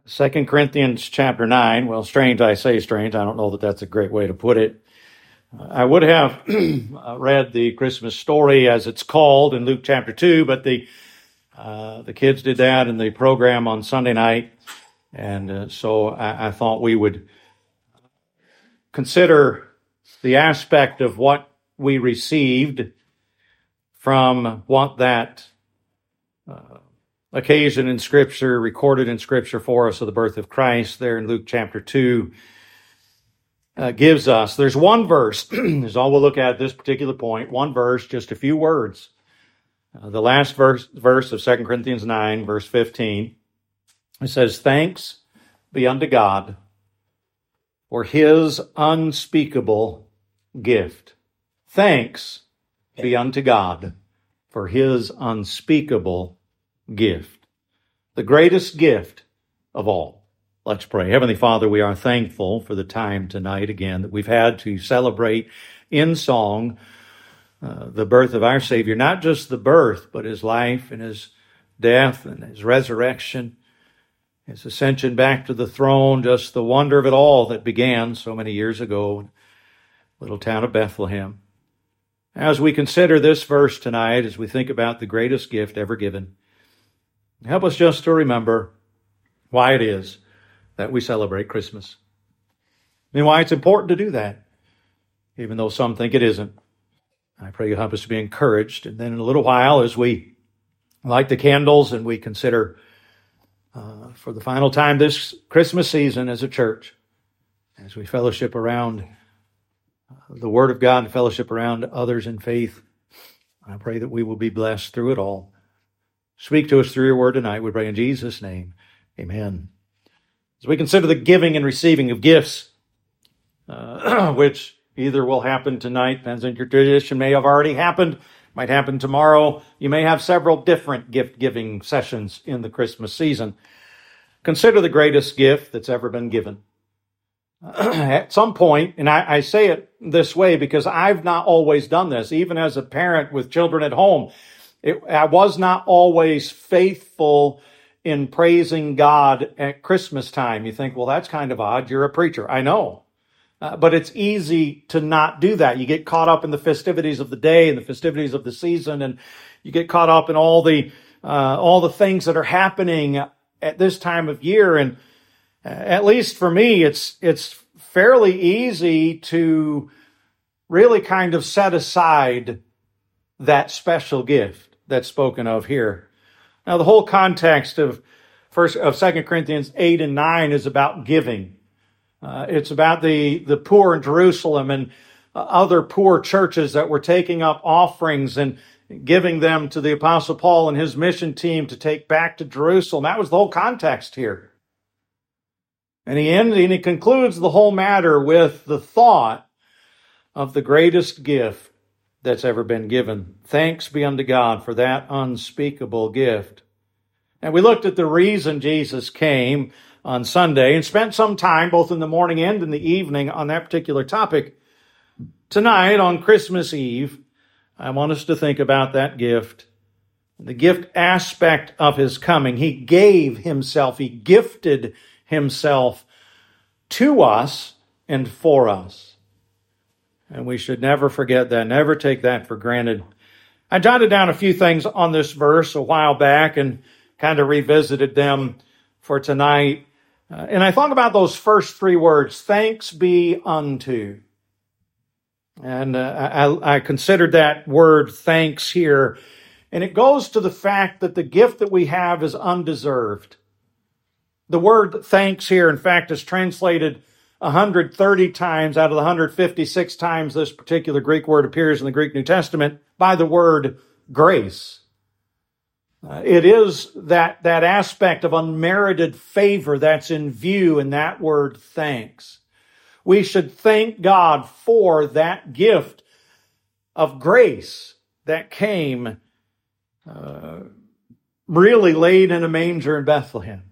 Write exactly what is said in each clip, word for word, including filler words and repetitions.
Second Corinthians chapter nine. Well, strange, I say strange. I don't know that that's a great way to put it. I would have read the Christmas story as it's called in Luke chapter two, but the uh, the kids did that in the program on Sunday night, and uh, so I, I thought we would consider the aspect of what we received from what that uh, occasion in Scripture, recorded in Scripture for us of the birth of Christ there in Luke chapter two, uh, gives us. There's one verse, is all we'll look at at this particular point, one verse, just a few words. Uh, the last verse, verse of Second Corinthians nine, verse fifteen, it says, "Thanks be unto God for His unspeakable gift." Thanks be unto God for His unspeakable gift. The greatest gift of all. Let's pray. Heavenly Father, we are thankful for the time tonight again that we've had to celebrate in song uh, the birth of our Savior. Not just the birth, but His life and His death and His resurrection, His ascension back to the throne, just the wonder of it all that began so many years ago in the little town of Bethlehem. As we consider this verse tonight, as we think about the greatest gift ever given, help us just to remember why it is that we celebrate Christmas and why it's important to do that, even though some think it isn't. I pray you help us to be encouraged. And then in a little while, as we light the candles and we consider uh, for the final time this Christmas season as a church, as we fellowship around the Word of God and fellowship around others in faith, I pray that we will be blessed through it all. Speak to us through your word tonight, we pray in Jesus' name. Amen. As we consider the giving and receiving of gifts, uh, which either will happen tonight, depends on your tradition, may have already happened, might happen tomorrow. You may have several different gift-giving sessions in the Christmas season. Consider the greatest gift that's ever been given. At some point, and I, I say it this way because I've not always done this, even as a parent with children at home, it, I was not always faithful in praising God at Christmas time. You think, well, that's kind of odd. You're a preacher. I know. Uh, but it's easy to not do that. You get caught up in the festivities of the day and the festivities of the season, and you get caught up in all the uh, all the things that are happening at this time of year. And at least for me, it's it's fairly easy to really kind of set aside that special gift that's spoken of here. Now, the whole context of first of Second Corinthians eight and nine is about giving. Uh, it's about the the poor in Jerusalem and uh, other poor churches that were taking up offerings and giving them to the Apostle Paul and his mission team to take back to Jerusalem. That was the whole context here. And he ends and he concludes the whole matter with the thought of the greatest gift that's ever been given. Thanks be unto God for that unspeakable gift. And we looked at the reason Jesus came on Sunday and spent some time both in the morning and in the evening on that particular topic. Tonight, on Christmas Eve, I want us to think about that gift, the gift aspect of his coming. He gave himself, he gifted himself to us and for us. And we should never forget that, never take that for granted. I jotted down a few things on this verse a while back and kind of revisited them for tonight. Uh, and I thought about those first three words, thanks be unto. And uh, I, I considered that word thanks here. And it goes to the fact that the gift that we have is undeserved. The word thanks here, in fact, is translated one hundred thirty times out of the one hundred fifty-six times this particular Greek word appears in the Greek New Testament by the word grace. Uh, it is that, that aspect of unmerited favor that's in view in that word thanks. We should thank God for that gift of grace that came uh, really laid in a manger in Bethlehem.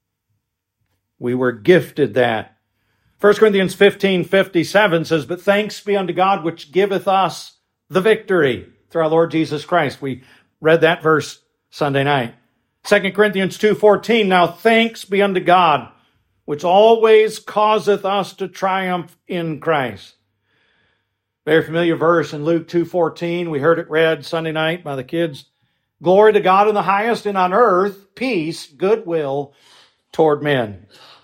We were gifted that. First Corinthians fifteen fifty-seven says, "But thanks be unto God which giveth us the victory through our Lord Jesus Christ." We read that verse Sunday night. Second Corinthians two fourteen, now thanks be unto God, which always causeth us to triumph in Christ. Very familiar verse in Luke two fourteen. We heard it read Sunday night by the kids. Glory to God in the highest, and on earth, peace, goodwill toward men.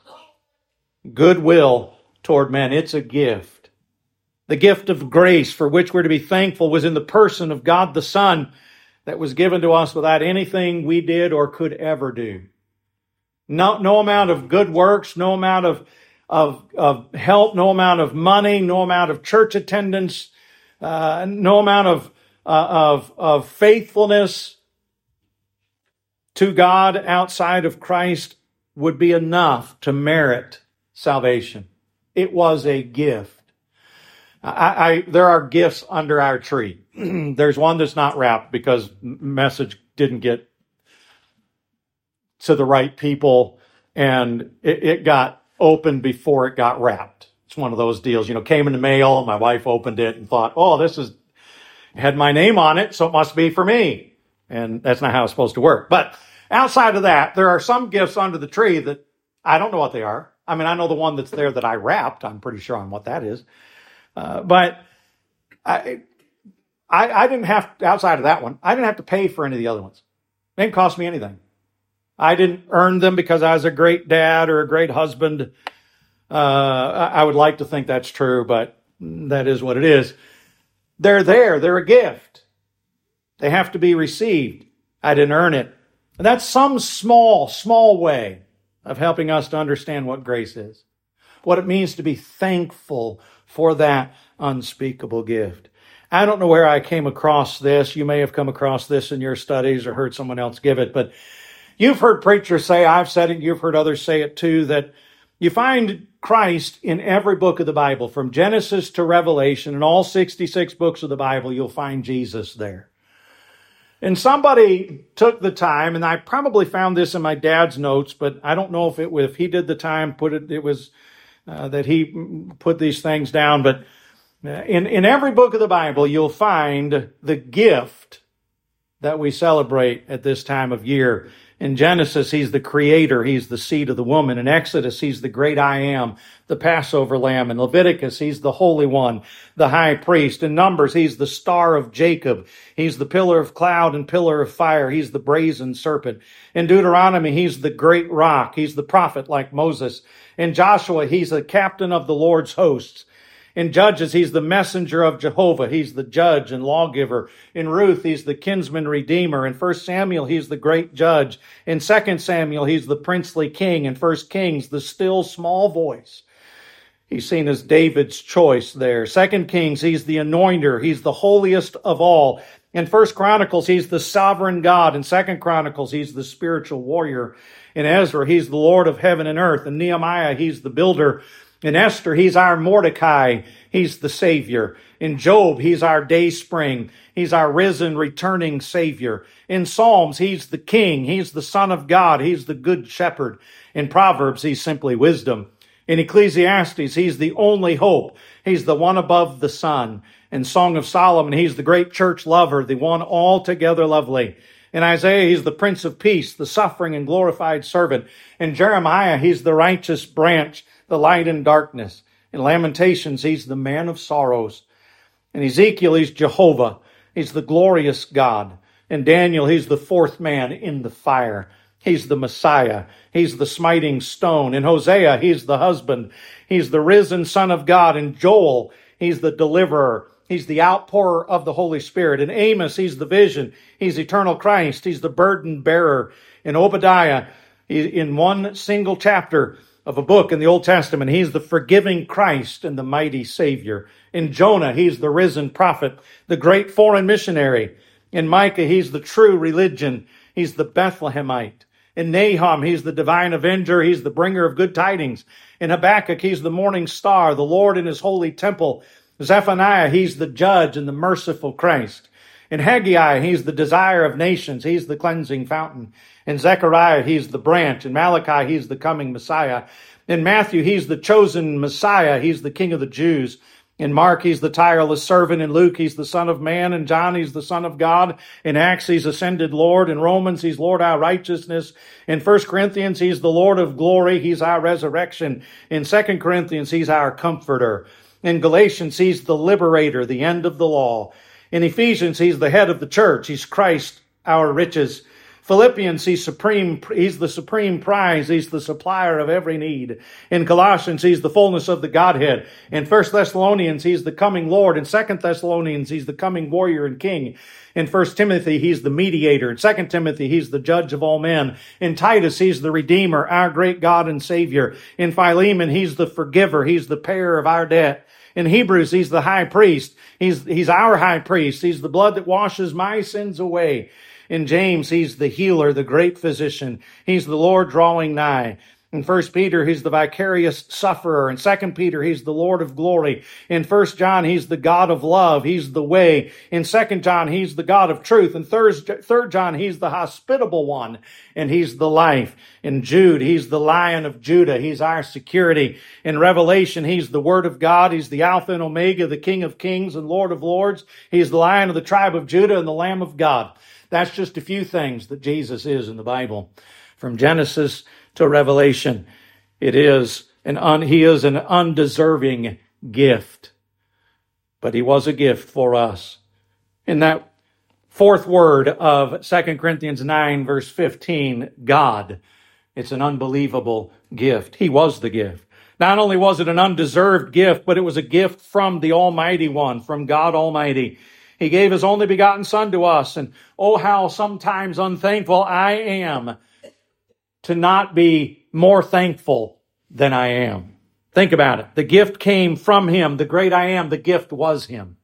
Goodwill toward men. It's a gift. The gift of grace for which we're to be thankful was in the person of God the Son that was given to us without anything we did or could ever do. No, no amount of good works, no amount of, of, of help, no amount of money, no amount of church attendance, uh, no amount of, uh, of, of faithfulness to God outside of Christ would be enough to merit salvation. It was a gift. I, I, there are gifts under our tree. There's one that's not wrapped because message didn't get to the right people, and it, it got opened before it got wrapped. It's one of those deals, you know, came in the mail, and my wife opened it and thought, oh, this is, had my name on it, so it must be for me. And that's not how it's supposed to work. But outside of that, there are some gifts under the tree that I don't know what they are. I mean, I know the one that's there that I wrapped. I'm pretty sure on what that is. Uh, but I, I, I didn't have, outside of that one, I didn't have to pay for any of the other ones. It didn't cost me anything. I didn't earn them because I was a great dad or a great husband. Uh, I would like to think that's true, but that is what it is. They're there. They're a gift. They have to be received. I didn't earn it. And that's some small, small way of helping us to understand what grace is, what it means to be thankful for that unspeakable gift. I don't know where I came across this. You may have come across this in your studies or heard someone else give it, but you've heard preachers say, I've said it, you've heard others say it too, that you find Christ in every book of the Bible, from Genesis to Revelation, in all sixty-six books of the Bible, you'll find Jesus there. And somebody took the time, and I probably found this in my dad's notes, but I don't know if it if he did the time, put it, it was uh, that he put these things down. But in, in every book of the Bible, you'll find the gift that we celebrate at this time of year. In Genesis, he's the creator. He's the seed of the woman. In Exodus, he's the great I am, the Passover lamb. In Leviticus, he's the Holy One, the high priest. In Numbers, he's the star of Jacob. He's the pillar of cloud and pillar of fire. He's the brazen serpent. In Deuteronomy, he's the great rock. He's the prophet like Moses. In Joshua, he's the captain of the Lord's hosts. In Judges, he's the messenger of Jehovah. He's the judge and lawgiver. In Ruth, he's the kinsman redeemer. In First Samuel, he's the great judge. In Second Samuel, he's the princely king. In First Kings, the still small voice. He's seen as David's choice there. Second Kings, he's the anointer. He's the holiest of all. In First Chronicles, he's the sovereign God. In Second Chronicles, he's the spiritual warrior. In Ezra, he's the Lord of heaven and earth. In Nehemiah, he's the builder. In Esther, he's our Mordecai. He's the Savior. In Job, he's our day spring. He's our risen, returning Savior. In Psalms, he's the King. He's the Son of God. He's the Good Shepherd. In Proverbs, he's simply wisdom. In Ecclesiastes, he's the only hope. He's the one above the sun. In Song of Solomon, he's the great church lover, the one altogether lovely. In Isaiah, he's the Prince of Peace, the suffering and glorified servant. In Jeremiah, he's the righteous branch, the light in darkness. In Lamentations, he's the man of sorrows. In Ezekiel, he's Jehovah. He's the glorious God. In Daniel, he's the fourth man in the fire. He's the Messiah. He's the smiting stone. In Hosea, he's the husband. He's the risen Son of God. In Joel, he's the deliverer. He's the outpourer of the Holy Spirit. In Amos, he's the vision. He's eternal Christ. He's the burden bearer. In Obadiah, in one single chapter of a book in the Old Testament, he's the forgiving Christ and the mighty Savior. In Jonah, he's the risen prophet, the great foreign missionary. In Micah, he's the true religion. He's the Bethlehemite. In Nahum, he's the divine avenger. He's the bringer of good tidings. In Habakkuk, he's the morning star, the Lord in his holy temple. Zephaniah, he's the judge and the merciful Christ. In Haggai, he's the desire of nations. He's the cleansing fountain. In Zechariah, he's the branch. In Malachi, he's the coming Messiah. In Matthew, he's the chosen Messiah. He's the King of the Jews. In Mark, he's the tireless servant. In Luke, he's the Son of Man. In John, he's the Son of God. In Acts, he's ascended Lord. In Romans, he's Lord our righteousness. In First Corinthians, he's the Lord of glory. He's our resurrection. In Second Corinthians, he's our comforter. In Galatians, he's the liberator, the end of the law. In Ephesians, he's the head of the church. He's Christ, our riches. Philippians, he's supreme, he's the supreme prize. He's the supplier of every need. In Colossians, he's the fullness of the Godhead. In First Thessalonians, he's the coming Lord. In Second Thessalonians, he's the coming warrior and king. In First Timothy, he's the mediator. In Second Timothy, he's the judge of all men. In Titus, he's the redeemer, our great God and Savior. In Philemon, he's the forgiver. He's the payer of our debt. In Hebrews, he's the high priest. He's, he's our high priest. He's the blood that washes my sins away. In James, he's the healer, the great physician. He's the Lord drawing nigh. In First Peter, he's the vicarious sufferer. In Second Peter, he's the Lord of glory. In First John, he's the God of love. He's the way. In Second John, he's the God of truth. In Third, Third John, he's the hospitable one, and he's the life. In Jude, he's the Lion of Judah. He's our security. In Revelation, he's the Word of God. He's the Alpha and Omega, the King of kings and Lord of lords. He's the Lion of the tribe of Judah and the Lamb of God. That's just a few things that Jesus is in the Bible. From Genesis to Revelation, it is an un, he is an undeserving gift. But he was a gift for us. In that fourth word of Second Corinthians nine, verse fifteen, God, it's an unbelievable gift. He was the gift. Not only was it an undeserved gift, but it was a gift from the Almighty One, from God Almighty. He gave his only begotten Son to us. And oh, how sometimes unthankful I am to not be more thankful than I am. Think about it. The gift came from him. The great I am, the gift was him.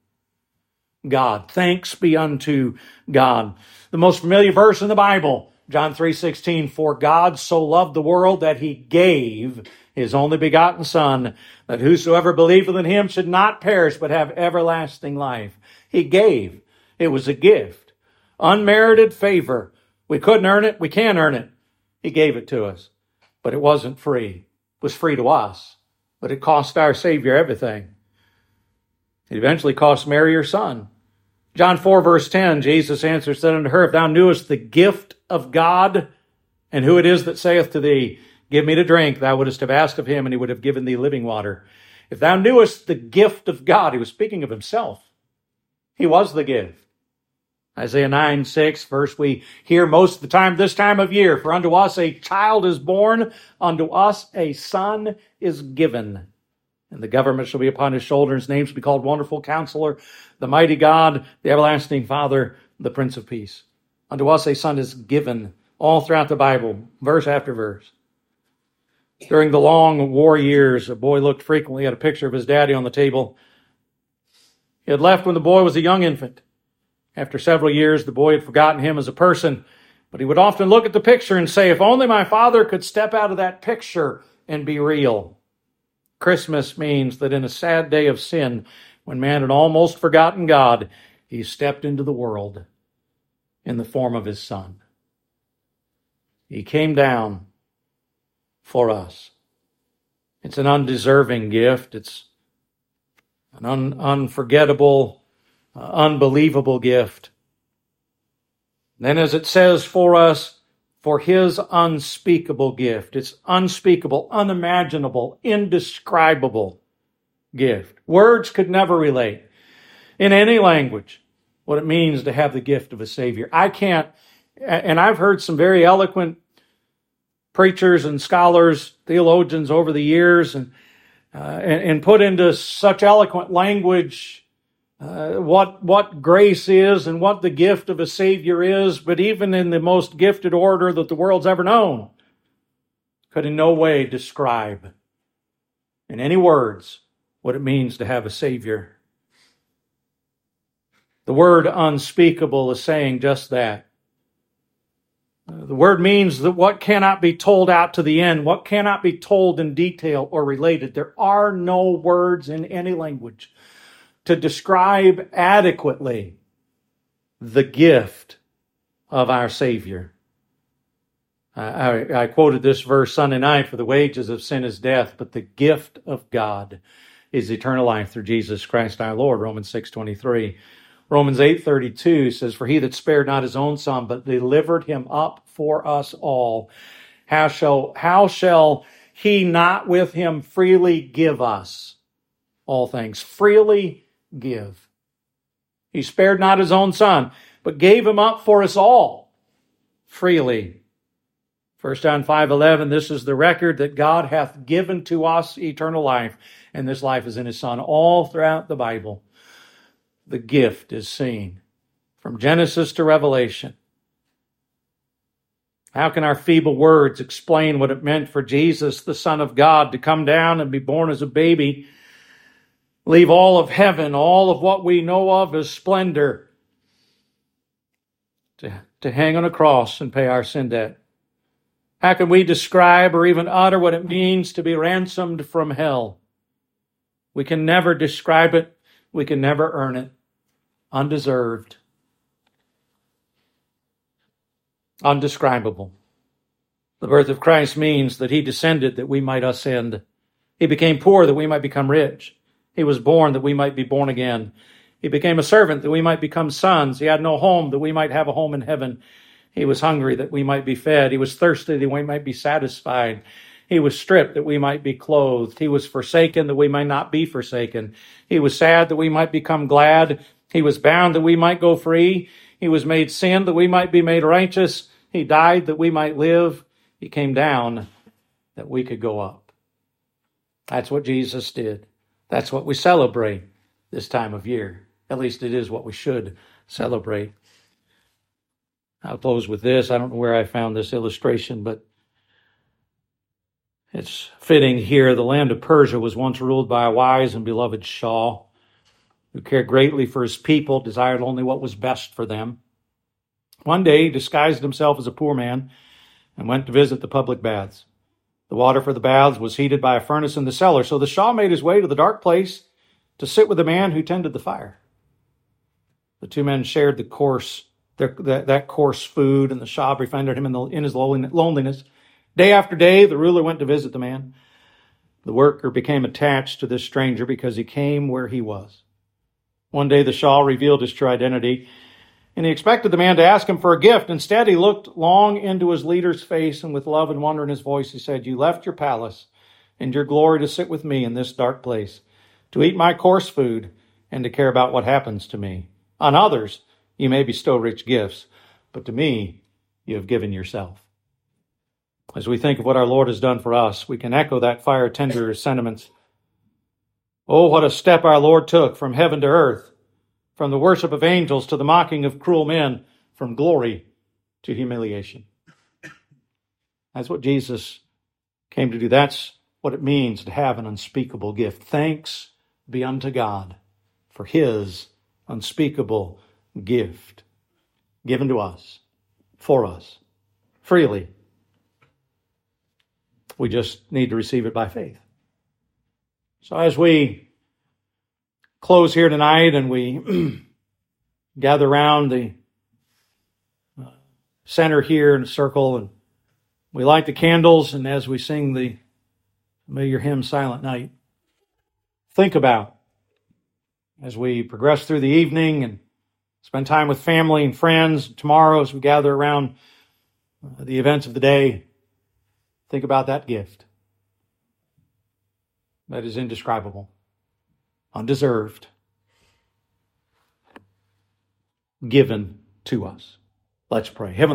God. Thanks be unto God. The most familiar verse in the Bible, John three sixteen, for God so loved the world that he gave his only begotten Son, that whosoever believeth in him should not perish, but have everlasting life. He gave. It was a gift. Unmerited favor. We couldn't earn it. We can't earn it. He gave it to us. But it wasn't free. It was free to us. But it cost our Savior everything. It eventually cost Mary her son. John four, verse ten, Jesus answered, said unto her, if thou knewest the gift of God, and who it is that saith to thee, give me to drink, thou wouldest have asked of him, and he would have given thee living water. If thou knewest the gift of God, he was speaking of himself. He was the gift. Isaiah nine, six, verse we hear most of the time this time of year. For unto us a child is born, unto us a son is given. And the government shall be upon his shoulder. His name shall be called Wonderful Counselor, the Mighty God, the Everlasting Father, the Prince of Peace. Unto us a son is given, all throughout the Bible, verse after verse. During the long war years, a boy looked frequently at a picture of his daddy on the table. He had left when the boy was a young infant. After several years, the boy had forgotten him as a person, but he would often look at the picture and say, if only my father could step out of that picture and be real. Christmas means that in a sad day of sin, when man had almost forgotten God, he stepped into the world in the form of his Son. He came down for us. It's an undeserving gift. It's an un- unforgettable, uh, unbelievable gift. Then as it says for us, for his unspeakable gift. It's unspeakable, unimaginable, indescribable gift. Words could never relate in any language what it means to have the gift of a Savior. I can't, and I've heard some very eloquent preachers and scholars, theologians over the years, and uh, and, and put into such eloquent language uh, what what grace is and what the gift of a Savior is, but even in the most gifted order that the world's ever known, could in no way describe in any words what it means to have a Savior. The word unspeakable is saying just that. The word means that what cannot be told out to the end, what cannot be told in detail or related. There are no words in any language to describe adequately the gift of our Savior. I, I, I quoted this verse Sunday night, for the wages of sin is death, but the gift of God is eternal life through Jesus Christ our Lord, Romans six twenty-three. Romans eight thirty-two says, for he that spared not his own son, but delivered him up for us all, how shall, how shall he not with him freely give us all things? Freely give. He spared not his own son, but gave him up for us all freely. First John five eleven, this is the record that God hath given to us eternal life, and this life is in his Son. All throughout the Bible, the gift is seen from Genesis to Revelation. How can our feeble words explain what it meant for Jesus, the Son of God, to come down and be born as a baby, leave all of heaven, all of what we know of as splendor, to, to hang on a cross and pay our sin debt? How can we describe or even utter what it means to be ransomed from hell? We can never describe it. We can never earn it. Undeserved. Undescribable. The birth of Christ means that he descended that we might ascend. He became poor that we might become rich. He was born that we might be born again. He became a servant that we might become sons. He had no home that we might have a home in heaven. He was hungry that we might be fed. He was thirsty that we might be satisfied. He was stripped that we might be clothed. He was forsaken that we might not be forsaken. He was sad that we might become glad. He was bound that we might go free. He was made sin that we might be made righteous. He died that we might live. He came down that we could go up. That's what Jesus did. That's what we celebrate this time of year. At least it is what we should celebrate. I'll close with this. I don't know where I found this illustration, but it's fitting here. The land of Persia was once ruled by a wise and beloved Shah who cared greatly for his people, desired only what was best for them. One day he disguised himself as a poor man and went to visit the public baths. The water for the baths was heated by a furnace in the cellar, so the Shah made his way to the dark place to sit with the man who tended the fire. The two men shared the course Their, that, that coarse food, and the Shah befriended him in, the, in his loneliness. Day after day, the ruler went to visit the man. The worker became attached to this stranger because he came where he was. One day, the Shah revealed his true identity, and he expected the man to ask him for a gift. Instead, he looked long into his leader's face, and with love and wonder in his voice, he said, you left your palace and your glory to sit with me in this dark place, to eat my coarse food, and to care about what happens to me. On others, you may bestow rich gifts, but to me, you have given yourself. As we think of what our Lord has done for us, we can echo that fire-tender sentiments. Oh, what a step our Lord took from heaven to earth, from the worship of angels to the mocking of cruel men, from glory to humiliation. That's what Jesus came to do. That's what it means to have an unspeakable gift. Thanks be unto God for his unspeakable gift given to us, for us, freely. We just need to receive it by faith. So as we close here tonight and we gather around the center here in a circle and we light the candles, and as we sing the familiar hymn, Silent Night, think about as we progress through the evening and spend time with family and friends. Tomorrow, as we gather around the events of the day, think about that gift that is indescribable, undeserved, given to us. Let's pray. Heavenly